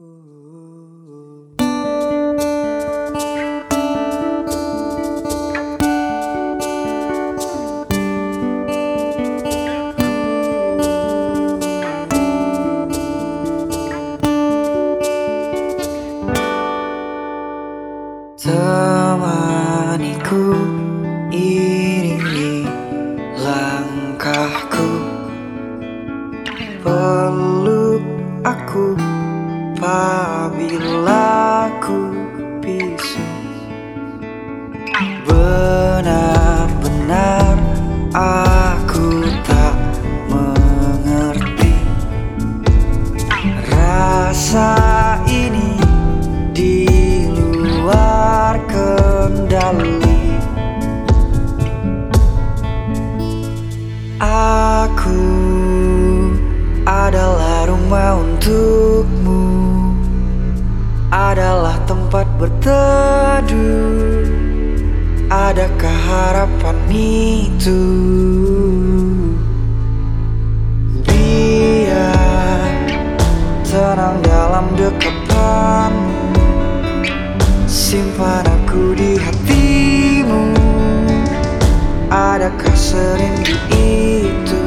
Temaniku, iringi langkahku, peluk aku apabila ku bisu. Benar-benar aku tak mengerti rasa ini di luar kendali. Aku adalah rumah untukmu, adalah tempat berteduh. Adakah harapan itu? Biar tenang dalam dekapanmu, simpan aku di hatimu. Adakah serindu itu?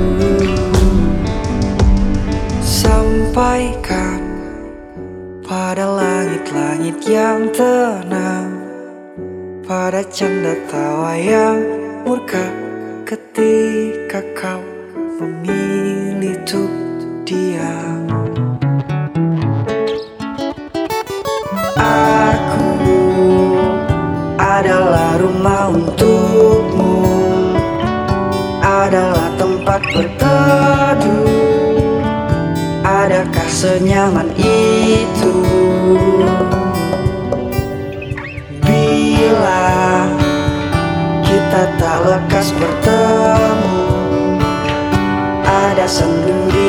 Sampaikan pada langit-langit yang tenang, pada canda tawa yang murka ketika kau memilih untuk diam. Aku adalah rumah untukmu, adalah tempat berteduh. Adakah senyaman itu? Bila kita tak lekas bertemu, ada sendu di